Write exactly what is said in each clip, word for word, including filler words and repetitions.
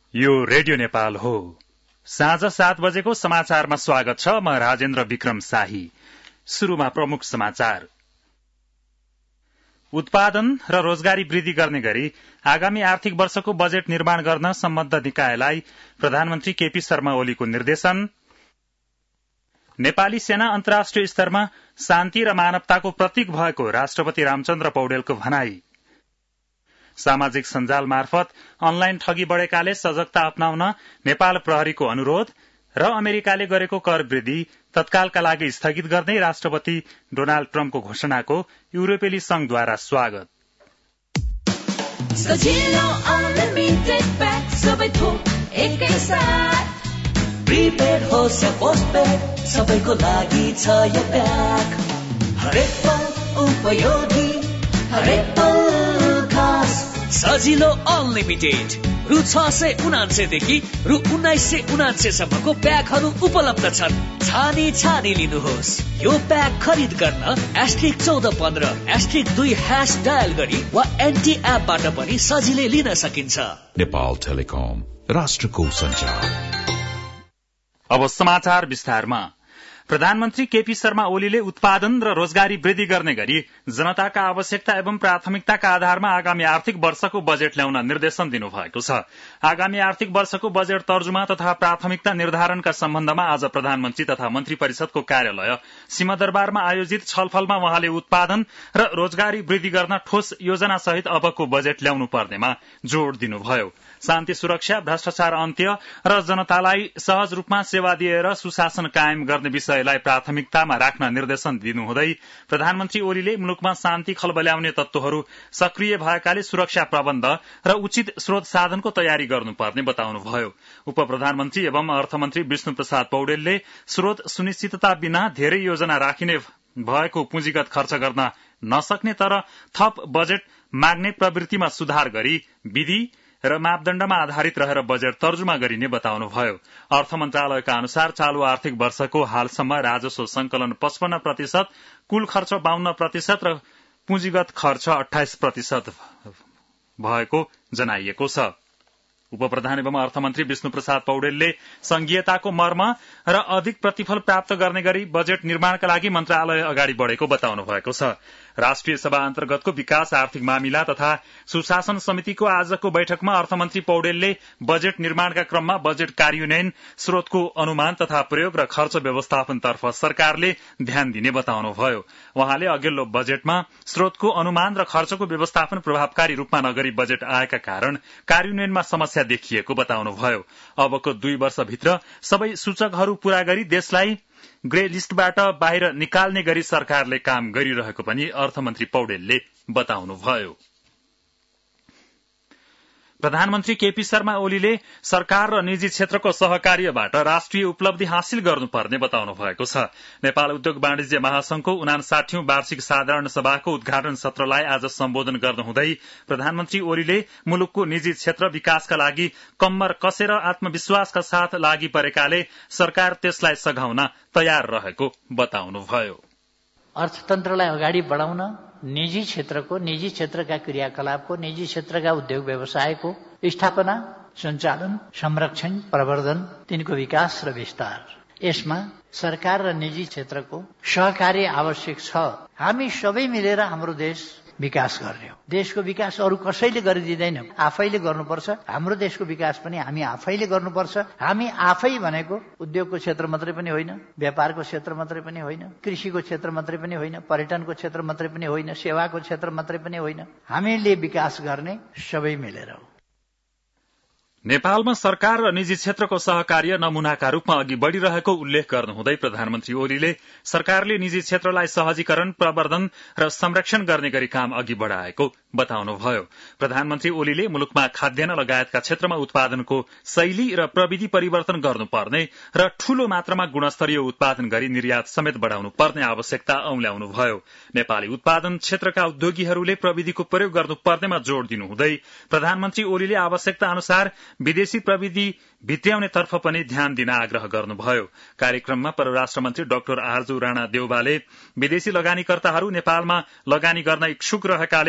यो रेडियो नेपाल हो। साँझ सात बजेको समाचारमा स्वागत छ। म राजेन्द्र विक्रम शाही। शुरूमा प्रमुख समाचार। उत्पादन र रोजगारी वृद्धि गर्ने गरी आगामी आर्थिक वर्षको बजेट निर्माण गर्न सम्बद्ध निकायलाई प्रधानमन्त्री केपी शर्मा ओलीको निर्देशन। नेपाली सेना अन्तर्राष्ट्रिय स्तरमा शान्ति र मानवताको प्रतीक भएको राष्ट्रपति रामचन्द्र पौडेलको भनाई। सामाजिक सञ्जाल मार्फत अनलाइन ठगी बढ़ेकाले सजगता अपनाउन नेपाल प्रहरीको अनुरोध र अमेरिकाले गरेको कर वृद्धि तत्कालका लागि स्थगित गर्दै राष्ट्रपति डोनाल्ड ट्रम्पको घोषणाको युरोपेली संघद्वारा स्वागत। सजिलो अनलिमिटेड प्याक सबै थोक एकैसाथ, प्रिपेड होस् या पोस्टपेड सबैको लागि छ यो प्याक। हरेक पल उपयोगी, हरेक पल खास। सजिलो अनलिमिटेड रु छ सय उनान्सयदेखि रु उन्नाइस सय उनान्सय सम्मको प्याकहरू उपलब्ध छन्। छानी छानी लिनुहोस्। यो प्याक खरिद गर्न एस्ट्रिक चौध पन्ध्र एस्ट्रिक दुई ह्यास डायल गरी वा एनटी एपबाट पनि सजिलै लिन सकिन्छ। नेपाल टेलिकम, राष्ट्रको सञ्चार। अब समाचार विस्तारमा। प्रधानमन्त्री केपी शर्मा ओलीले उत्पादन र रोजगारी वृद्धि गर्ने गरी जनताका आवश्यकता एवं प्राथमिकताका आधारमा आगामी आर्थिक वर्षको बजेट ल्याउन निर्देशन दिनुभएको छ। आगामी आर्थिक वर्षको बजेट तर्जुमा तथा प्राथमिकता निर्धारणका सम्बन्धमा आज प्रधानमन्त्री तथा मन्त्री परिषदको कार्यालय सिंहदरबारमा आयोजित छलफलमा वहाँले उत्पादन र रोजगारी वृद्धि गर्न ठोस योजना सहित अबको बजेट ल्याउनु पर्नेमा जोड़ दिनुभयो। शान्ति सुरक्षा, भ्रष्टाचार अन्त्य र जनतालाई सहज रूपमा सेवा दिएर सुशासन कायम गर्ने विषयलाई प्राथमिकतामा राख्न निर्देशन दिनुहुँदै प्रधानमन्त्री ओलीले मुलुकमा शान्ति खलबल्याउने तत्वहरू सक्रिय भएकाले सुरक्षा प्रबन्ध र उचित स्रोत साधनको तयारी गर्नुपर्ने बताउनुभयो। उप प्रधानमन्त्री एवं अर्थमन्त्री विष्णु प्रसाद पौडेलले स्रोत सुनिश्चितता बिना धेरै योजना राखिने भएको पुँजीगत खर्च गर्न नसक्ने तर थप बजेट माग्ने प्रवृत्तिमा सुधार गरी विधि र मापदण्डमा आधारित रहेर बजेट तर्जुमा गरिने बताउनुभयो। अर्थ मन्त्रालयका अनुसार चालू आर्थिक वर्षको हालसम्म राजस्व संकलन पचपन्न प्रतिशत, कुल खर्च बाहन्न प्रतिशत र पुँजीगत खर्च अठाइस प्रतिशत भएको जनाइएको छ। उपप्रधान एवं अर्थमन्त्री विष्णु प्रसाद पौडेलले संघीयताको मर्म र अधिक प्रतिफल प्राप्त गर्ने गरी बजेट निर्माणका लागि मन्त्रालय अगाडि बढ़ेको बताउनु भएको छ। राष्ट्रिय सभा अन्तर्गतको विकास, आर्थिक मामिला तथा सुशासन समितिको आजको बैठकमा अर्थमन्त्री पौडेलले बजेट निर्माणका क्रममा बजेट कार्यान्वयन, स्रोतको अनुमान तथा प्रयोग र खर्च व्यवस्थापनतर्फ सरकारले ध्यान दिने बताउनुभयो। वहाँले अघिल्लो बजेटमा स्रोतको अनुमान र खर्चको व्यवस्थापन प्रभावकारी रूपमा नगरी बजेट आएका कारण कार्यान्वयनमा समस्या देखिएको बताउनुभयो। अबको दुई वर्षभित्र सबै सूचकहरू पूरा गरी देशलाई ग्रे लिस्टबाट बाहिर निकाल्ने गरी सरकारले काम गरिरहेको पनि अर्थमन्त्री पौडेलले बताउनुभयो। प्रधानमन्त्री केपी शर्मा ओलीले सरकार र निजी क्षेत्रको सहकार्यबाट राष्ट्रिय उपलब्धि हासिल गर्नुपर्ने बताउनु भएको छ। नेपाल उद्योग वाणिज्य महासंघको उनासाठीौं वार्षिक साधारण सभाको उद्घाटन सत्रलाई आज सम्बोधन गर्नुहुँदै प्रधानमन्त्री ओलीले मुलुकको निजी क्षेत्र विकासका लागि कम्मर कसेर आत्मविश्वासका साथ लागि परेकाले सरकार त्यसलाई सघाउन तयार रहेको बताउनुभयो। अर्थतन्त्रलाई अगाडि बढाउन निजी क्षेत्रको, निजी क्षेत्रका क्रियाकलापको, निजी क्षेत्रका उद्योग व्यवसायको स्थापना, सञ्चालन, संरक्षण, प्रवर्धन, तिनको विकास र विस्तार, यसमा सरकार र निजी क्षेत्रको सहकार्य आवश्यक छ। हामी सबै मिलेर हाम्रो देश विकास गर्ने हो। देशको विकास अरू कसैले गरिदिँदैन, आफैले गर्नुपर्छ। हाम्रो देशको विकास पनि हामी आफैले गर्नुपर्छ। हामी आफै भनेको उद्योगको क्षेत्र मात्रै पनि होइन, व्यापारको क्षेत्र मात्रै पनि होइन, कृषिको क्षेत्र मात्रै पनि होइन, पर्यटनको क्षेत्र मात्रै पनि होइन, सेवाको क्षेत्र मात्रै पनि होइन। हामीले विकास गर्ने सबै मिलेर हो। नेपालमा सरकार र निजी क्षेत्रको सहकार्य नमूनाका रूपमा अघि बढ़िरहेको उल्लेख गर्नुहुँदै प्रधानमन्त्री ओलीले सरकारले निजी क्षेत्रलाई सहजीकरण, प्रवर्धन र संरक्षण गर्ने गरी काम अघि बढ़ाएको बताउनुभयो। प्रधानमन्त्री ओलीले मुलुकमा खाद्यान्न लगायतका क्षेत्रमा उत्पादनको शैली र प्रविधि परिवर्तन गर्नुपर्ने र ठूलो मात्रामा गुणस्तरीय उत्पादन गरी निर्यात समेत बढ़ाउनु पर्ने आवश्यकता औल्याउनुभयो। नेपाली उत्पादन क्षेत्रका उद्योगीहरूले प्रविधिको प्रयोग गर्नुपर्नेमा जोड़ दिनुहुँदै प्रधानमन्त्री ओलीले आवश्यकता अनुसार विदेशी प्रविधि भित्र्याउने तर्फ पनि ध्यान दिन आग्रह गर्नुभयो। कार्यक्रममा परराष्ट्र मन्त्री डाक्टर आरजू राणा देउवाले विदेशी लगानीकर्ताहरू नेपालमा लगानी गर्न इच्छुक रहेकाले बढ़ी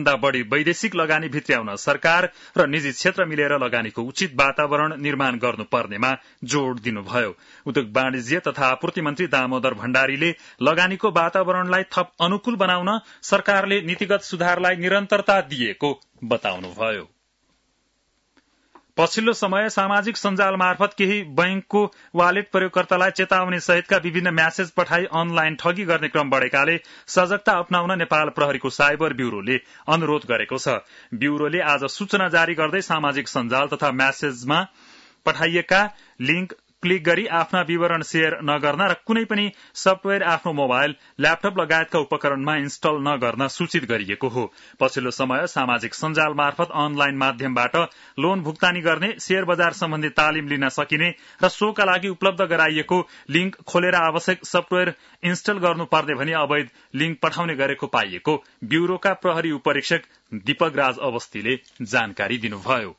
भन्दा बढ़ी वैदेशिक लगानी भित्र्याउन सरकार र निजी क्षेत्र मिलेर लगानीको उचित वातावरण निर्माण गर्नुपर्नेमा जोड़ दिनुभयो। उद्योग वाणिज्य तथा आपूर्ति मन्त्री दामोदर भण्डारीले लगानीको वातावरणलाई थप अनुकूल बनाउन सरकारले नीतिगत सुधारलाई निरन्तरता दिएको बताउनुभयो। पछिल्लो समय सामाजिक सञ्जाल मार्फत केही बैंकको वालेट प्रयोगकर्तालाई चेतावनी सहितका विभिन्न म्यासेज पठाई अनलाइन ठगी गर्ने क्रम बढ़ेकाले सजगता अपनाउन नेपाल प्रहरीको साइबर ब्यूरोले अनुरोध गरेको छ। ब्यूरोले आज सूचना जारी गर्दै सामाजिक सञ्जाल तथा म्यासेजमा पठाइएका लिंक क्लिक गरी आफ्ना विवरण शेयर नगर्न र कुनै पनि सफ्टवेयर आफ्नो मोबाइल ल्यापटप लगायतका उपकरणमा इन्स्टल नगर्न सूचित गरिएको हो। पछिल्लो समय सामाजिक सञ्जाल मार्फत अनलाइन माध्यमबाट लोन भुक्तानी गर्ने, शेयर बजार सम्बन्धी तालिम लिन सकिने र सोका लागि उपलब्ध गराइएको लिंक खोलेर आवश्यक सफ्टवेयर इन्स्टल गर्नुपर्ने भनी अवैध लिंक पठाउने गरेको पाइएको ब्यूरोका प्रहरी उपरीक्षक दीपक राज अवस्थीले जानकारी दिनुभयो।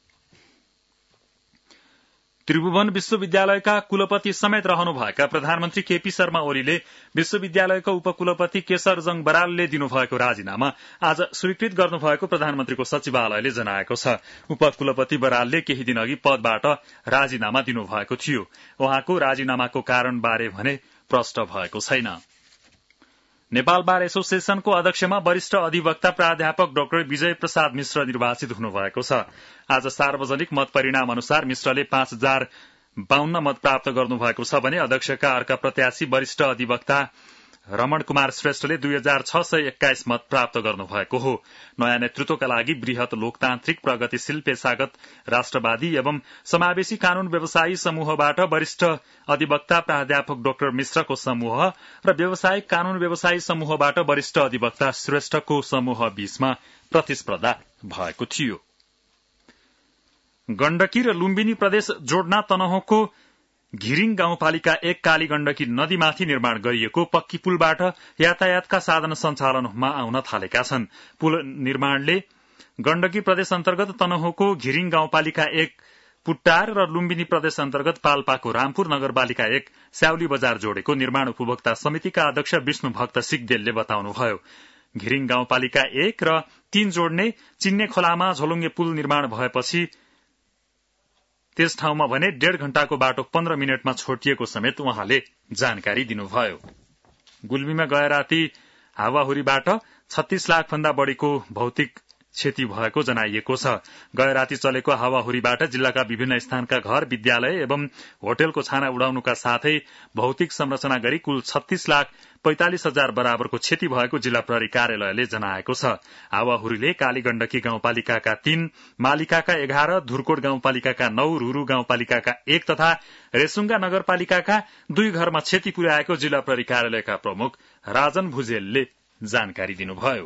त्रिभुवन विश्वविद्यालयका कुलपति समेत रहनुभएका प्रधानमन्त्री केपी शर्मा ओलीले विश्वविद्यालयका उपकुलपति केशरजङ बरालले दिनुभएको राजीनामा आज स्वीकृत गर्नुभएको प्रधानमन्त्रीको सचिवालयले जनाएको छ। उपकुलपति बरालले केही दिन अघि पदबाट राजीनामा दिनुभएको थियो। उहाँको राजीनामाको कारणबारे भने प्रष्ट भएको छैन। नेपाल बार एसोसिएशनको अध्यक्षमा वरिष्ठ अधिवक्ता प्राध्यापक डाक्टर विजय प्रसाद मिश्र निर्वाचित हुनुभएको छ। आज सार्वजनिक मत परिणाम अनुसार मिश्रले पाँच हजार बाहन्न मत प्राप्त गर्नुभएको छ भने अध्यक्षका अर्का प्रत्याशी वरिष्ठ अधिवक्ता रमण कुमार श्रेष्ठले दुई हजार छ सय एक्काइस मत प्राप्त गर्नुभएको हो। नयाँ नेतृत्वका लागि वृहत लोकतान्त्रिक प्रगतिशील पेशागत राष्ट्रवादी एवं समावेशी कानून व्यवसायी समूहबाट वरिष्ठ अधिवक्ता प्राध्यापक डाक्टर मिश्रको समूह र व्यावसायिक कानून व्यवसायी समूहबाट वरिष्ठ अधिवक्ता श्रेष्ठको समूह बीचमा प्रतिस्पर्धा भएको थियो। गण्डकी र लुम्बिनी प्रदेश जोड्न तनहुँको घिरिङ गाउँपालिका एक काली गण्डकी नदीमाथि निर्माण गरिएको पक्की पुलबाट यातायातका साधन सञ्चालनमा आउन थालेका छन्। पुल निर्माणले गण्डकी प्रदेश अन्तर्गत तनहुँको घिरिङ गाउँपालिका एक पुट्टार र लुम्बिनी प्रदेश अन्तर्गत पाल्पाको रामपुर नगरपालिका एक स्याउली बजार जोडेको निर्माण उपभोक्ता समितिका अध्यक्ष विष्णु भक्त सिगदेलले बताउनुभयो। घिरिङ गाउँपालिका एक र तीन जोड्ने चिन्ने खोलामा झोलुङ्गे पुल निर्माण भएपछि त्यस ठाउँमा भने डेढ़ घण्टाको बाटो पन्ध्र मिनटमा छोटिएको समेत उहाँले जानकारी दिनुभयो। गुल्मीमा गए राति हावाहुरीबाट छत्तीस लाख भन्दा बढ़ीको भौतिक क्षति भएको जनाइएको छ। गए राति चलेको हावाहुरीबाट जिल्लाका विभिन्न स्थानका घर, विद्यालय एवं होटलको छाना उडाउनुका साथै भौतिक संरचना गरी कुल छत्तीस लाख पैंतालिस हजार बराबरको क्षति भएको जिल्ला प्रहरी कार्यालयले जनाएको छ। हावाहुरीले कालीगण्डकी गाउँपालिकाका तीन, मालिकाका एघार, धुरकोट गाउँपालिकाका नौ, रुरु गाउँपालिकाका एक तथा रेसुङ्गा नगरपालिकाका दुई घरमा क्षति पुर्याएको जिल्ला प्रहरी कार्यालयका प्रमुख राजन भुजेलले जानकारी दिनुभयो।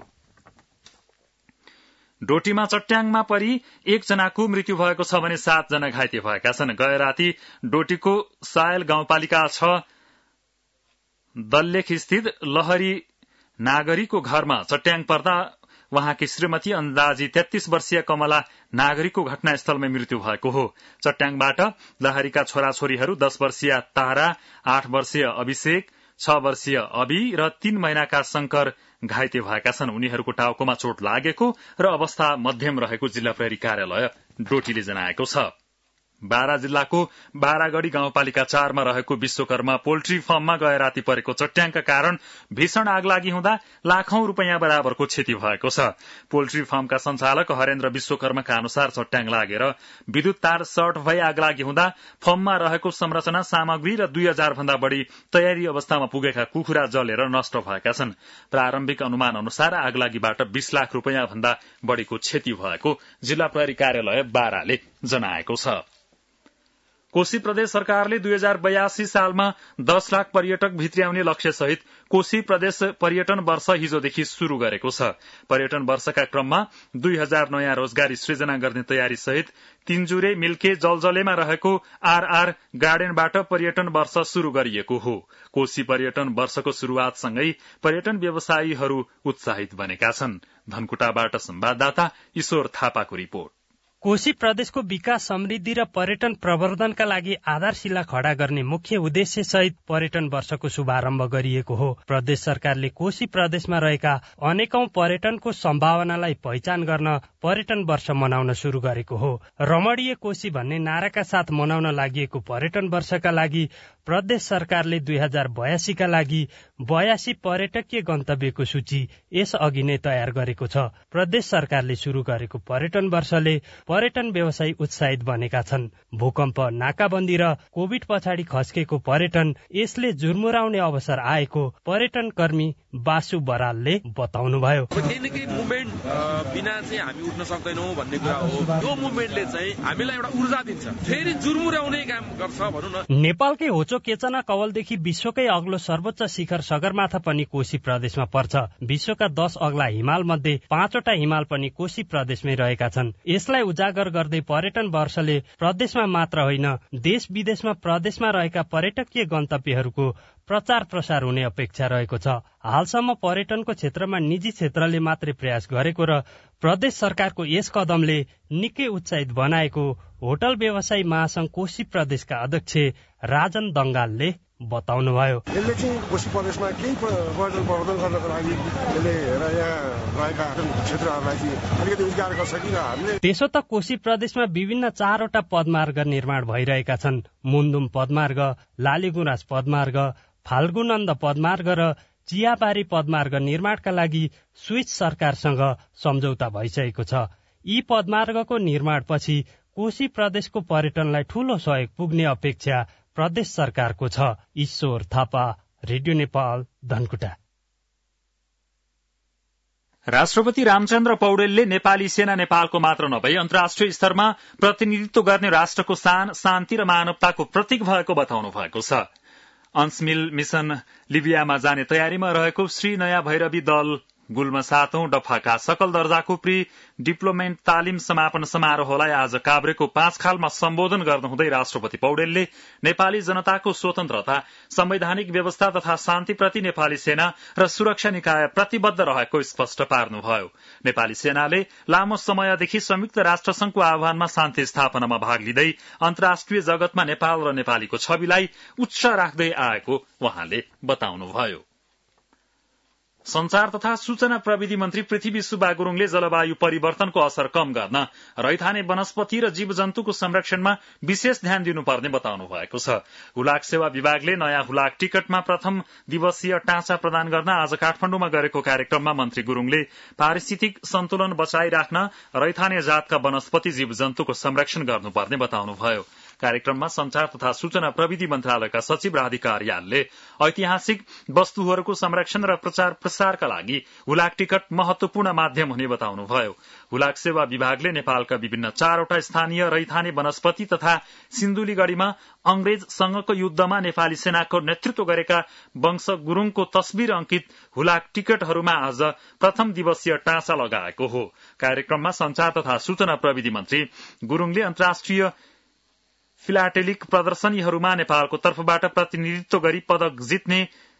डोटीमा चट्याङमा परी एकजनाको मृत्यु भएको छ भने सात जना घाइते भएका छन्। गए राति डोटीको सायल गाउँपालिका छ दल्लेख स्थित लहरी नागरीको घरमा चट्याङ पर्दा उहाँकी श्रीमती अन्दाजी तेत्तीस वर्षीय कमला नागरीको घटनास्थलमै मृत्यु भएको हो। चट्याङबाट लहरीका छोराछोरीहरू दस वर्षीय तारा, आठ वर्षीय अभिषेक, छ वर्षीय अभि र तीन महिनाका शंकर घाइते भएका छन्। उनीहरूको टाउकोमा चोट लागेको र अवस्था मध्यम रहेको जिल्ला प्रहरी कार्यालय डोटीले जनाएको छ। बारा जिल्लाको बारागढ़ी गाउँपालिका चारमा रहेको विश्वकर्मा पोल्ट्री फर्ममा गए राति परेको चट्याङका कारण भीषण आगलागी हुँदा लाखौं रूपियाँ बराबरको क्षति भएको छ। पोल्ट्री फार्मका संचालक हरेन्द्र विश्वकर्माका अनुसार चट्याङ लागेर विद्युत तार सर्ट भई आगलागी हुँदा फर्ममा रहेको संरचना सामग्री र दुई हजार भन्दा बढ़ी तयारी अवस्थामा पुगेका कुखुरा जलेर नष्ट भएका छन्। प्रारम्भिक अनुमान अनुसार आगलागीबाट बीस लाख रूपियाँ भन्दा बढ़ीको क्षति भएको जिल्ला प्रहरी कार्यालय बाराले जनाएको छ। कोशी प्रदेश सरकारले दुई हजार बयासी सालमा दस लाख पर्यटक भित्र्याउने लक्ष्य सहित कोशी प्रदेश पर्यटन वर्ष हिजोदेखि शुरू गरेको छ। पर्यटन वर्षका क्रममा दुई हजार नयाँ रोजगारी सृजना गर्ने तयारी सहित तीनजुरे मिल्के जलजलेमा रहेको आरआर गार्डनबाट पर्यटन वर्ष शुरू गरिएको हो। कोशी पर्यटन वर्षको शुरूआतसँगै पर्यटन व्यवसायीहरू उत्साहित बनेका छन्। धनकुटाबाट संवाददाता ईश्वर थापाको रिपोर्ट। कोशी प्रदेशको विकास समृद्धि र पर्यटन प्रवर्धनका लागि आधारशिला खडा गर्ने मुख्य उद्देश्य सहित पर्यटन वर्षको शुभारम्भ गरिएको हो। प्रदेश सरकारले कोशी प्रदेशमा रहेका अनेकौं पर्यटनको सम्भावनालाई पहिचान गर्न पर्यटन वर्ष मनाउन शुरू गरेको हो। रमणीय कोशी भन्ने नाराका साथ मनाउन लागि पर्यटन वर्षका लागि प्रदेश सरकारले दुई हजार बयासीका लागि बयासी पर्यटकीय गन्तव्यको सूची यस अघि नै तयार गरेको छ। प्रदेश सरकारले शुरू गरेको पर्यटन वर्षले पर्यटन व्यवसायी उत्साहित बनेका छन्। भूकम्प, नाकाबन्दी र कोभिड पछाडि खस्केको पर्यटन यसले जुर्मुराउने अवसर आएको पर्यटन कर्मी बासु बरालले बताउनुभयो। केही न केही मुभमेन्ट बिना चाहिँ हामी उठ्न सक्दैनौँ भन्ने कुरा हो। यो मुभमेन्टले चाहिँ हामीलाई एउटा ऊर्जा दिन्छ, फेरि जुर्मुराउने काम गर्छ भनौँ न। नेपालकै होचो केचना कवलदेखि विश्वकै अग्लो सर्वोच्च शिखर सगरमाथा पनि कोशी प्रदेशमा पर्छ। विश्वका दस अग्ला हिमाल मध्ये पाँचवटा हिमाल पनि कोशी प्रदेशमै रहेका छन्। यसलाई उजागर गर्दै पर्यटन वर्षले प्रदेशमा मात्र होइन देश विदेशमा प्रदेशमा रहेका पर्यटकीय गन्तव्यहरूको प्रचार प्रसार हुने अपेक्षा रहेको छ। हालसम्म पर्यटनको क्षेत्रमा निजी क्षेत्रले मात्रै प्रयास गरेको र प्रदेश सरकारको यस कदमले निकै उत्साहित बनाएको होटल व्यवसायी महासंघ कोशी प्रदेशका अध्यक्ष राजन दंगालले बताउनुभयो। यसले चाहिँ कोशी प्रदेशमा केही पर्यटन प्रवर्धन गर्नको लागि यसले यहाँ रहेका क्षेत्रहरूलाई चाहिँ अलिकति उजागर गर्छ कि हामीले। त्यसो त कोशी प्रदेशमा विभिन्न चारवटा पदमार्ग निर्माण भइरहेका छन्। मुन्दुम पदमार्ग, लालीगुराँस पदमार्ग, फाल्गुनन्द पदमार्ग र चियाबारी पदमार्ग निर्माणका लागि स्विस सरकारसँग सम्झौता भइसकेको छ। यी पदमार्गको निर्माणपछि कोशी प्रदेशको पर्यटनलाई ठूलो सहयोग पुग्ने अपेक्षा प्रदेश सरकारको छ। ईश्वर थापा, रेडियो नेपाल, धनकुटा। राष्ट्रपति रामचन्द्र पौडेलले नेपाली सेना नेपालको मात्र नभई अन्तर्राष्ट्रिय स्तरमा प्रतिनिधित्व गर्ने राष्ट्रको शान, शान्ति र मानवताको प्रतीक भएको बताउनु भएको छ। अन्समिल मिशन लिबियामा जाने तयारीमा रहेको श्री नयाँ भैरवी दल गुल्म सातौं दफाका सकल दर्जाको प्री डिप्लोमेन्ट तालिम समापन समारोहलाई आज काभ्रेको पाँचखालमा सम्बोधन गर्नुहुँदै राष्ट्रपति पौडेलले नेपाली जनताको स्वतन्त्रता, संवैधानिक व्यवस्था तथा शान्तिप्रति नेपाली सेना र सुरक्षा निकाय प्रतिबद्ध रहेको स्पष्ट पार्नुभयो। नेपाली सेनाले लामो समयदेखि संयुक्त राष्ट्रसंघको आह्वानमा शान्ति स्थापनामा भाग लिँदै अन्तर्राष्ट्रिय जगतमा नेपाल र नेपालीको छविलाई उच्च राख्दै आएको उहाँले बताउनुभयो। संचार तथा सूचना प्रविधि मन्त्री पृथ्वी सुब्बा गुरूङले जलवायु परिवर्तनको असर कम गर्न रैथाने वनस्पति र जीव जन्तुको संरक्षणमा विशेष ध्यान दिनुपर्ने बताउनु भएको छ। हुलाक सेवा विभागले नयाँ हुलाक टिकटमा प्रथम दिवसीय टाँचा प्रदान गर्न आज काठमाडौँमा गरेको कार्यक्रममा मन्त्री गुरूङले पारिस्थितिक सन्तुलन बचाइराख्न रैथाने जातका वनस्पति जीव जन्तुको संरक्षण गर्नुपर्ने बताउनुभयो। कार्यक्रममा संचार तथा सूचना प्रविधि मन्त्रालयका सचिव राधिका अर्यालले ऐतिहासिक वस्तुहरूको संरक्षण र प्रचार प्रसारका लागि हुलाक टिकट महत्वपूर्ण माध्यम हुने बताउनुभयो। हुलाक सेवा विभागले नेपालका विभिन्न चारवटा स्थानीय रैथाने वनस्पति तथा सिन्धुलीगढ़ीमा अंग्रेजसँगको युद्धमा नेपाली सेनाको नेतृत्व गरेका वंश गुरूङको तस्बिर अंकित हुलाक टिकटहरूमा आज प्रथम दिवसीय टाँचा लगाएको हो। कार्यक्रममा संचार तथा सूचना प्रविधि मन्त्री गुरूङले अन्तर्राष्ट्रिय फिलाटेलिक प्रदर्शनीहरूमा नेपालको तर्फबाट प्रतिनिधित्व गरी पदक जित्ने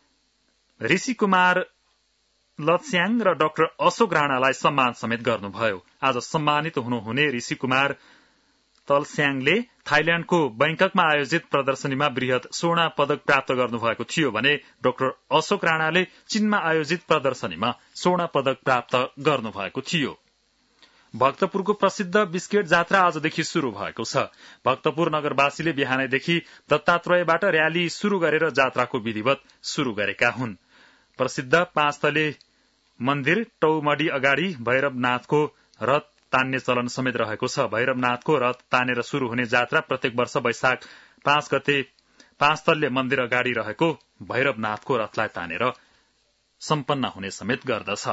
ऋषि कुमार लत्स्याङ र डाक्टर अशोक राणालाई सम्मान समेत गर्नुभयो। आज सम्मानित हुनुहुने ऋषि कुमार तलस्याङले थाइल्याण्डको बैंककमा आयोजित प्रदर्शनीमा वृहत स्वर्ण पदक प्राप्त गर्नुभएको थियो भने डाक्टर अशोक राणाले चीनमा आयोजित प्रदर्शनीमा स्वर्ण पदक प्राप्त गर्नुभएको थियो। भक्तपुरको प्रसिद्ध बिस्केट जात्रा आजदेखि शुरू भएको छ। भक्तपुर नगरवासीले बिहानैदेखि दत्तात्रेयबाट र्याली शुरू गरेर जात्राको विधिवत शुरू गरेका हुन्। प्रसिद्ध पाँच तले मन्दिर टौमडी अगाडि भैरवनाथको रथ तान्ने चलन समेत रहेको छ। भैरवनाथको रथ तानेर शुरू हुने जात्रा प्रत्येक वर्ष वैशाख पाँच गते पाँच तल्ले मन्दिर अगाडि रहेको भैरवनाथको रथलाई तानेर सम्पन्न हुने समेत गर्दछ।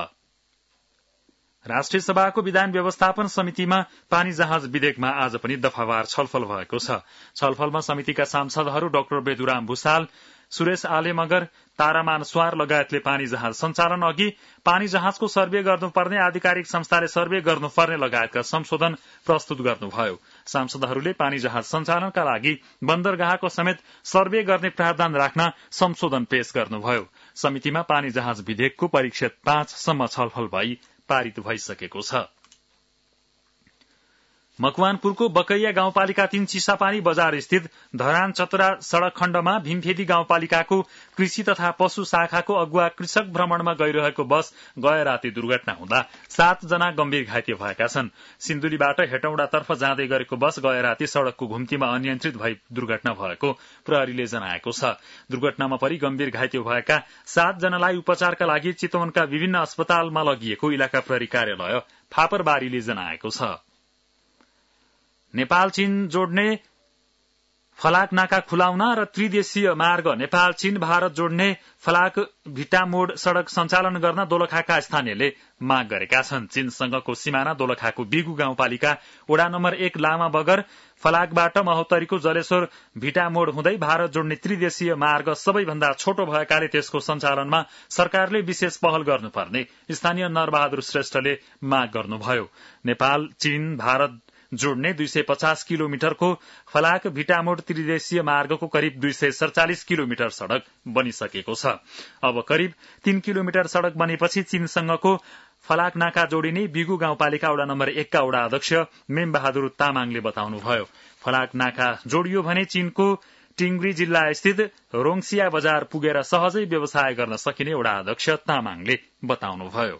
राष्ट्रिय सभाको विधान व्यवस्थापन समितिमा पानी जहाज विधेयकमा आज पनि दफावार छलफल भएको छ। छलफलमा समितिका सांसदहरू डाक्टर बेदुराम भूषाल, सुरेश आले मगर, तारामान स्वार लगायतले पानी जहाज सञ्चालन अघि पानी जहाजको सर्वे गर्नुपर्ने, आधिकारिक संस्थाले सर्वे गर्नुपर्ने लगायतका संशोधन प्रस्तुत गर्नुभयो। सांसदहरूले पानी जहाज सञ्चालनका लागि बन्दरगाहको समेत सर्वे गर्ने प्रावधान राख्न संशोधन पेश गर्नुभयो। समितिमा पानी जहाज विधेयकको परिच्छेद पाँचसम्म छलफल भई पारित भइसकेको छ। मकवानपुरको बकैया गाउँपालिका तीन चिसापानी बजार स्थित धरान चतरा सड़क खण्डमा भीमफेदी गाउँपालिकाको कृषि तथा पशु शाखाको अगुवा कृषक भ्रमणमा गइरहेको बस गए राति दुर्घटना हुँदा सात जना गम्भीर घाइते भएका छन्। सिन्धुलीबाट हेटौडातर्फ जाँदै गरेको बस गए राति सड़कको घुम्तीमा अनियन्त्रित भई दुर्घटना भएको प्रहरीले जनाएको छ। दुर्घटनामा परि गम्भीर घाइते भएका सात जनालाई उपचारका लागि चितवनका विभिन्न अस्पतालमा लगिएको इलाका प्रहरी कार्यालय फापरबारीले जनाएको छ। नेपाल चीन जोड्ने फलाक नाका खुलाउन र त्रिदेशीय मार्ग नेपाल चीन भारत जोड्ने फलाक भिटामोड सड़क सञ्चालन गर्न दोलखाका स्थानीयले माग गरेका छन्। चीनसँगको सिमाना दोलखाको बिगु गाउँपालिका वडा नम्बर एक लामा बगर फलाकबाट महोत्तरीको जलेश्वर भिटामोड हुँदै भारत जोड्ने त्रिदेशीय मार्ग सबैभन्दा छोटो भएकाले त्यसको सञ्चालनमा सरकारले विशेष पहल गर्नुपर्ने स्थानीय नरबहादुर श्रेष्ठले माग गर्नुभयो। नेपाल चीन भारत जोड्ने दुई सय पचास किलोमिटरको फलाक भिटामोड त्रिदेशीय मार्गको करिब दुई सय सड़चालिस किलोमिटर सड़क बनिसकेको छ। अब करिब तीन किलोमिटर सड़क बनेपछि चीनसँगको फलाक नाका जोडिने बिगु गाउँपालिका वडा नम्बर एकका वडा अध्यक्ष मेम बहादुर तामाङले बताउनुभयो। फलाक नाका जोडियो भने चीनको टिङ्ग्री जिल्ला स्थित रोङसिया बजार पुगेर सहजै व्यवसाय गर्न सकिने वडा अध्यक्ष तामाङले बताउनुभयो।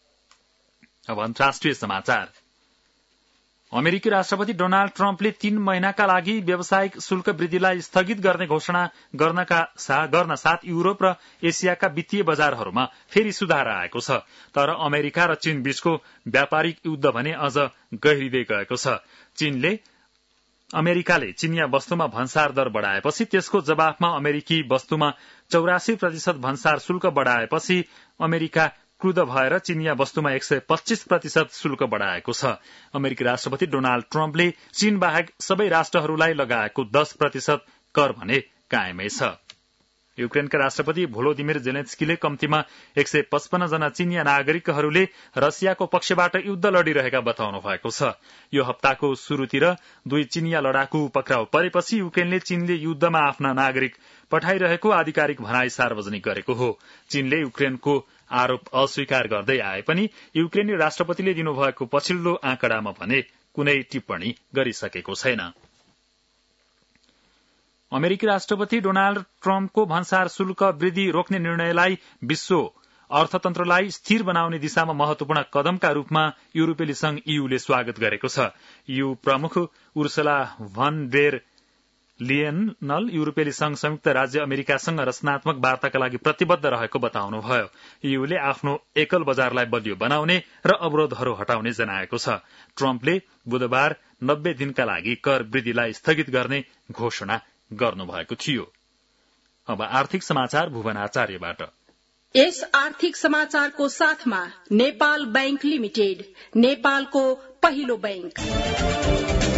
अब अन्तर्राष्ट्रिय समाचार। अमेरिकी राष्ट्रपति डोनाल्ड ट्रम्पले तीन महिनाका लागि व्यावसायिक शुल्क वृद्धिलाई स्थगित गर्ने घोषणा गर्नका सा, गर्न साथ युरोप र एसियाका वित्तीय बजारहरूमा फेरि सुधार आएको छ। तर अमेरिका र चीन बीचको व्यापारिक युद्ध भने अझ गहिरिँदै गएको छ। चीनले अमेरिकाले चिनिया वस्तुमा भन्सार दर बढ़ाएपछि त्यसको जवाफमा अमेरिकी वस्तुमा चौरासी प्रतिशत भन्सार शुल्क बढ़ाएपछि अमेरिका क्रुद्ध भएर चिनिया वस्तुमा एक सय पच्चीस प्रतिशत शुल्क बढ़ाएको छ। अमेरिकी राष्ट्रपति डोनाल्ड ट्रम्पले चीन बाहेक सबै राष्ट्रहरूलाई लगाएको दस प्रतिशत कर भने कायमै छ। युक्रेनका राष्ट्रपति भोलोदिमिर जेलेन्स्कीले कम्तीमा एक सय पचपन्न जना चिनिया नागरिकहरूले रसियाको पक्षबाट युद्ध लडिरहेका बताउनु भएको छ। यो हप्ताको शुरूतिर दुई चिनिया लडाकु पक्राउ परेपछि युक्रेनले चीनले युद्धमा आफ्ना नागरिक पठाइरहेको आधिकारिक भनाई सार्वजनिक गरेको हो। चीनले युक्रेनको आरोप अस्वीकार गर्दै आए पनि युक्रेनी राष्ट्रपतिले दिनुभएको पछिल्लो आँकडामा भने कुनै टिप्पणी गरिसकेको छैन। अमेरिकी राष्ट्रपति डोनाल्ड ट्रम्पको भन्सार शुल्क वृद्धि रोक्ने निर्णयलाई विश्व अर्थतन्त्रलाई स्थिर बनाउने दिशामा महत्वपूर्ण कदमका रूपमा युरोपेली संघ ईयूले स्वागत गरेको छ। ईयू प्रमुख उर्सुला भन डेर लियनल युरोपेली संघ संयुक्त राज्य अमेरिकासँग रचनात्मक वार्ताका लागि प्रतिबद्ध रहेको बताउनुभयो। ईयूले आफ्नो एकल बजारलाई बलियो बनाउने र अवरोधहरू हटाउने जनाएको छ। ट्रम्पले बुधबार नब्बे दिनका लागि कर वृद्धिलाई स्थगित गर्ने घोषणा गर्नुभएको थियो। अब आर्थिक समाचार भुवन आचार्यबाट। यस आर्थिक समाचारको साथमा नेपाल बैंक लिमिटेड, नेपालको पहिलो बैंक।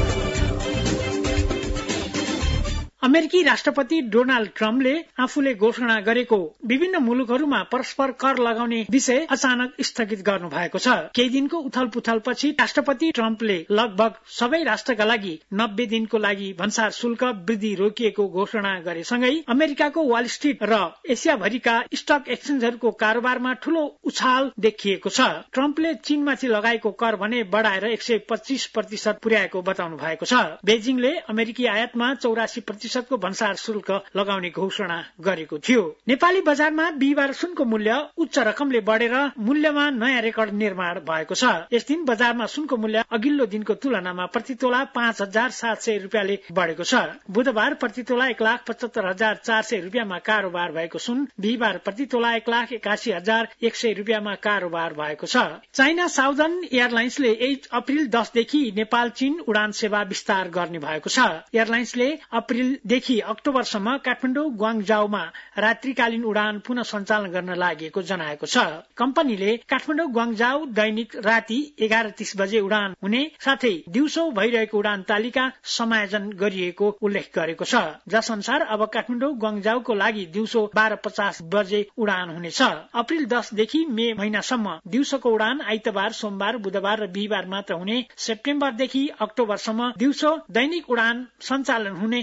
अमेरिकी राष्ट्रपति डोनाल्ड ट्रम्पले आफूले घोषणा गरेको विभिन्न मुलुकहरूमा परस्पर कर लगाउने विषय अचानक स्थगित गर्नु भएको छ। केही दिनको उथल पुथल पछि राष्ट्रपति ट्रम्पले लगभग सबै राष्ट्रका लागि नब्बे दिनको लागि भन्सार शुल्क वृद्धि रोकिएको घोषणा गरेसँगै अमेरिकाको वाल स्ट्रीट र एसियाभरिका स्टक एक्सचेन्जहरूको कारोबारमा ठूलो उछाल देखिएको छ। ट्रम्पले चीनमाथि लगाएको कर भने बढ़ाएर एक सय पच्चीस प्रतिशत पुर्याएको बताउनु भएको छ। बेजिङले अमेरिकी आयातमा चौरासी प्रतिशत को भन्सार शुल्क लगाउने घोषणा गरेको थियो। नेपाली बजारमा बिहिबार सुनको मूल्य उच्च रकमले बढ़ेर मूल्यमा नयाँ रेकर्ड निर्माण भएको छ। यस दिन बजारमा सुनको मूल्य अघिल्लो दिनको तुलनामा प्रतितोला पाँच हजार सात सय रुपियाँले बढ़ेको छ। बुधबार प्रतितोला एक लाख पचहत्तर हजार चार सय रुपियाँमा कारोबार भएको सुन बिहिबार प्रतितोला एक लाख एकासी हजार एक सय रुपियाँमा कारोबार भएको छ। चाइना साउदर्न एयरलाइन्सले एक अप्रिल दसदेखि नेपाल चीन उडान सेवा विस्तार गर्ने भएको छ। एयरलाइन्सले अप्रिल देखि अक्टोबरसम्म काठमाडौँ ग्वाङजाउमा रात्रिकालीन उडान पुनः सञ्चालन गर्न लागेको जनाएको छ। कम्पनीले काठमाडौँ ग्वाङजाउ दैनिक राति एघार तीस बजे उडान हुने साथै दिउँसो भइरहेको उडान तालिका समायोजन गरिएको उल्लेख गरेको छ। जस अनुसार अब काठमाडौँ ग्वाङजाउको लागि दिउँसो बाह्र पचास बजे उडान हुनेछ। अप्रिल दसदेखि मे महिनासम्म दिउँसोको उडान आइतबार, सोमबार, बुधबार र बिहिबार मात्र हुने, सेप्टेम्बरदेखि अक्टोबरसम्म दिउँसो दैनिक उडान सञ्चालन हुने कम्पनी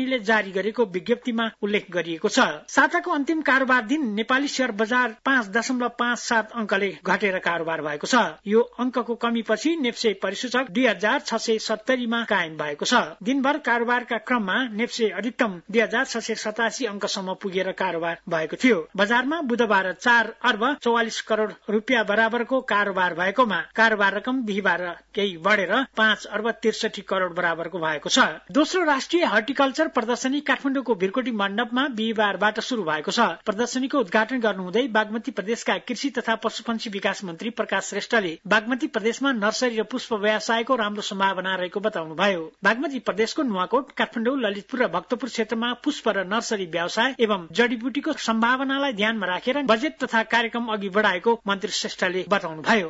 कम्पनीले जारी गरेको विज्ञप्तिमा उल्लेख गरिएको छ। साताको अन्तिम कारोबार दिन नेपाली शेयर बजार पाँच दशमलव पाँच सात अंकले घटेर कारोबार भएको छ। यो अंकको कमीपछि नेप्से परिसूचक दुई हजार छ सय सत्तरीमा कायम भएको छ। दिनभर कारोबारका क्रममा नेप्से अधिकतम दुई हजार छ सय सतासी अंकसम्म पुगेर कारोबार भएको थियो। बजारमा बुधबार चार अर्ब चौवालिस करोड़ रुपियाँ बराबरको कारोबार भएकोमा कारोबार रकम बिहिबार केही बढेर पाँच अर्ब त्रिसठी करोड़ बराबरको भएको छ। दोस्रो राष्ट्रिय हर्टिकल्चर प्रदर्शनी काठमाडौँको भिरकोटी मण्डपमा बिहिबारबाट शुरू भएको छ। प्रदर्शनीको उद्घाटन गर्नुहुँदै बागमती प्रदेशका कृषि तथा पशुपन्छी विकास मन्त्री प्रकाश श्रेष्ठले बागमती प्रदेशमा नर्सरी र पुष्प व्यवसायको राम्रो सम्भावना रहेको बताउनुभयो। बागमती प्रदेशको नुवाकोट, काठमाडौँ, ललितपुर र भक्तपुर क्षेत्रमा पुष्प र नर्सरी व्यवसाय एवं जडीबुटीको सम्भावनालाई ध्यानमा राखेर बजेट तथा कार्यक्रम अघि बढाएको मन्त्री श्रेष्ठले बताउनुभयो।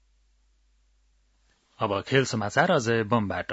अब खेल समाचार अजय बमबाट।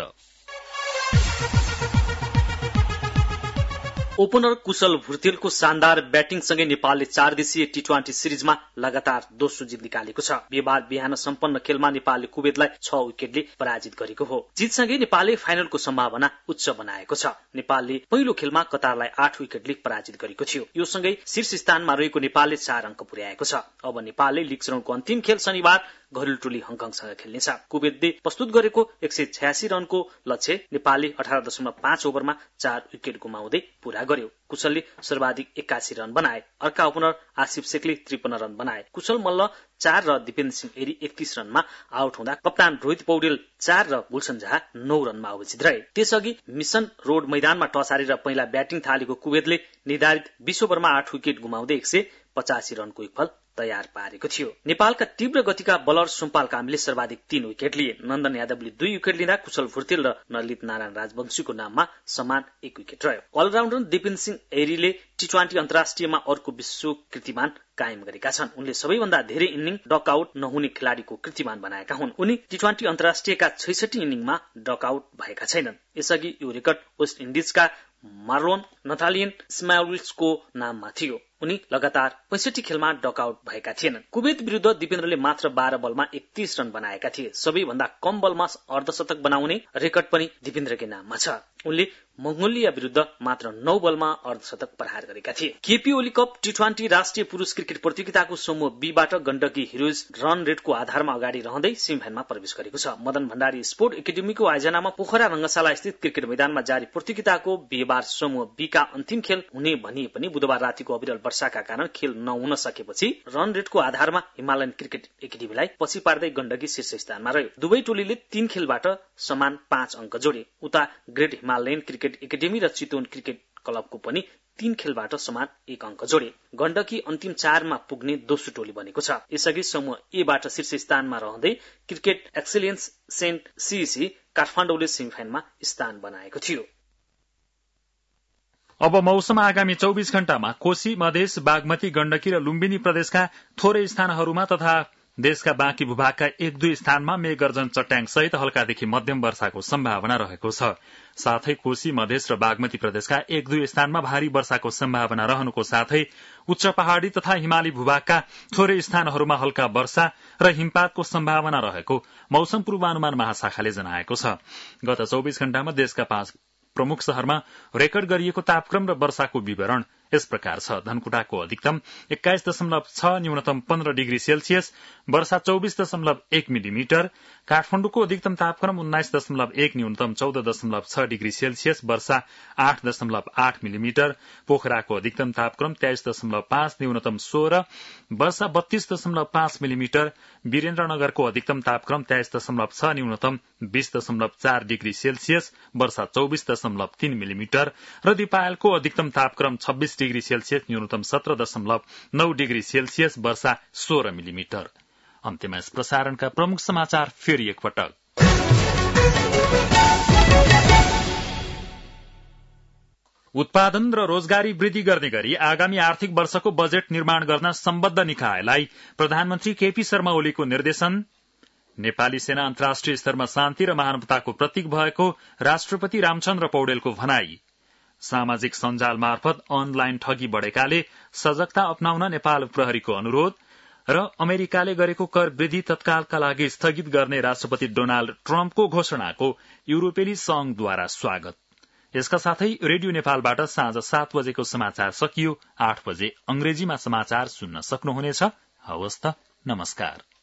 ओपनर कुशल भुर्तेलको शानदार ब्याटिङसँगै नेपालले चार देशीय टी ट्वेन्टी सिरिजमा लगातार दोस्रो जित निकालेको छ। बिहिबार बिहान सम्पन्न खेलमा नेपालले कुवेतलाई छ विकेटले पराजित गरेको हो। जितसँगै नेपालले फाइनलको सम्भावना उच्च बनाएको छ। नेपालले पहिलो खेलमा कतारलाई आठ विकेटले पराजित गरेको थियो। यो सँगै शीर्ष स्थानमा रहेको नेपालले चार अंक पुर्याएको छ। अब नेपालले लीग राउन्डको अन्तिम खेल शनिबार घरेलु टोली हङकङसँग खेल्नेछ। कुवेतले प्रस्तुत गरेको एक सय छयासी रनको लक्ष्य नेपालले अठार दशमलव पाँच ओभरमा चार विकेट गुमाउँदै पूरा गर्यो। कुशलले सर्वाधिक एक्कासी रन बनाए। अर्का ओपनर आसिफ शेखले त्रिपन्न रन बनाए। कुशल मल्ल चार र दिपेन्द्र सिंह एरी एकतीस रनमा आउट हुँदा कप्तान रोहित पौडेल चार र गुलसन झा नौ रनमा अविजित रहे। त्यसअघि मिशन रोड मैदानमा टस हारेर पहिला ब्याटिङ थालेको कुवेतले निर्धारित बीस ओभरमा आठ विकेट गुमाउँदै एक सय पचासी रनको इक्फल तयार पारेको थियो। नेपालका तीव्र गतिका बलर सुम्पाल कामीले सर्वाधिक तीन विकेट लिए। नन्दन यादवले दुई विकेट लिँदा कुशल भुर्तेल र नलित नारायण राजवंशीको नाममा समान एक विकेट रह्यो। अलराउन्डर दिपेन्द्र सिंह एरीले टी ट्वेन्टी अन्तर्राष्ट्रियमा अर्को विश्व कृतिमान कायम गरेका छन्। उनले सबैभन्दा धेरै इनिङ डकआउट नहुने खेलाडीको कृतिमान बनाएका हुन्। उनी टी ट्वेन्टी अन्तर्राष्ट्रियका छैसठी इनिङमा डकआउट भएका छैनन्। यसअघि यो रेकर्ड वेस्ट इन्डिजका मार्लोन नथालियन स्माइल्सको नाममा थियो। उनी लगातार पैंसठी खेलमा डकआउट भएका थिएनन्। कुवेत विरुद्ध दिपेन्द्रले मात्र बाह्र बलमा एकतीस रन बनाएका थिए। सबैभन्दा कम बलमा अर्धशतक बनाउने रेकर्ड पनि दिपेन्द्रकै नाममा छ। उनले मंगोलिया विरुद्ध मात्र नौ बलमा अर्धशतक प्रहार गरेका थिए। K P Oli cup T twenty राष्ट्रिय पुरुष क्रिकेट प्रतियोगिताको समूह बीबाट गण्डकी हिरोज रन रेटको आधारमा अगाडि रहँदै सेमिफाइनलमा प्रवेश गरेको छ। मदन भण्डारी स्पोर्ट एकाडेमीको आयोजनामा पोखरा रंगशाला स्थित क्रिकेट मैदानमा जारी प्रतियोगिताको बिहिबार समूह बीका अन्तिम खेल हुने भनिए पनि बुधबार रातिको अविरल वर्षाका कारण खेल नहुन सकेपछि रन रेटको आधारमा हिमालयन क्रिकेट एकाडेमीलाई पछि पार्दै गण्डकी शीर्ष स्थानमा रह्यो। दुवै टोलीले तीन खेलबाट समान पाँच अंक जोडे। उता ग्रेट हिमालयन क्रिकेट एकाडेमी र चितवन क्रिकेट क्लबको पनि तीन खेलबाट समान एक अंक जोडे। गण्डकी अन्तिम चारमा पुग्ने दोस्रो टोली बनेको छ। यसअघि समूह एबाट शीर्ष स्थानमा रहँदै क्रिकेट एक्सेलेन्स सेन्ट सीईसी काठमाडौँले सेमिफाइनलमा स्थान बनाएको थियो। अब मौसम। आगामी चौबीस घण्टामा कोशी, मधेस, बागमती, गण्डकी र लुम्बिनी प्रदेशका थोरै स्थानहरूमा तथा देशका बाँकी भूभागका एक दुई स्थानमा मेघगर्जन चट्याङ सहित हल्कादेखि मध्यम वर्षाको सम्भावना रहेको छ। साथै कोशी, मधेस र बागमती प्रदेशका एक दुई स्थानमा भारी वर्षाको सम्भावना रहनुको साथै उच्च पहाड़ी तथा हिमाली भूभागका थोरै स्थानहरूमा हल्का वर्षा र हिमपातको सम्भावना रहेको मौसम पूर्वानुमान महाशाखाले जनाएको छ। गत चौबीस घण्टामा देशका पाँच प्रमुख शहरमा रेकर्ड गरिएको तापक्रम र वर्षाको विवरण यस प्रकार छ। धनकुटाको अधिकतम एक्काइस दशमलव छ, न्यूनतम पन्ध्र डिग्री सेल्सियस, वर्षा चौबिस दशमलव एक मिलिमिटर। काठमाडौँको अधिकतम तापक्रम उन्नाइस दशमलव एक, न्यूनतम चौध दशमलव छ डिग्री सेल्सियस, वर्षा आठ दशमलव आठ मिलिमिटर। पोखराको अधिकतम तापक्रम तेइस दशमलव पाँच, न्यूनतम सोह्र, वर्षा बत्तीस दशमलव पाँच मिलिमिटर। वीरेन्द्रनगरको अधिकतम तापक्रम तेइस दशमलव छ, न्यूनतम बीस दशमलव चार डिग्री सेल्सियस, वर्षा चौबिस दशमलव तीन मिलिमिटर। र दिपायलको अधिकतम तापक्रम छब्बीस डिग्री सेल्सियस, न्यूनतम सत्र दशमलव नौ डिग्री सेल्सियस, वर्षा सोह्र मिलिमिटर। अन्त्यमा यस प्रसारणका प्रमुख समाचार फेरि एकपटक। उत्पादन र रोजगारी वृद्धि गर्ने गरी आगामी आर्थिक वर्षको बजेट निर्माण गर्न सम्बद्ध निकायलाई प्रधानमन्त्री केपी शर्मा ओलीको निर्देशन। नेपाली सेना अन्तर्राष्ट्रिय स्तरमा शान्ति र महानवताको प्रतीक भएको राष्ट्रपति रामचन्द्र पौडेलको भनाई। सामाजिक सञ्जाल मार्फत अनलाइन ठगी बढ़ेकाले सजगता अपनाउन नेपाल प्रहरीको अनुरोध। र अमेरिकाले गरेको कर वृद्धि तत्कालका लागि स्थगित गर्ने राष्ट्रपति डोनाल्ड ट्रम्पको घोषणाको युरोपेली संघद्वारा स्वागत। यसका साथै रेडियो नेपालबाट साँझ सात बजेको समाचार सकियो। आठ बजे अंग्रेजीमा समाचार सुन्न सक्नुहुनेछ। हवस् त, नमस्कार।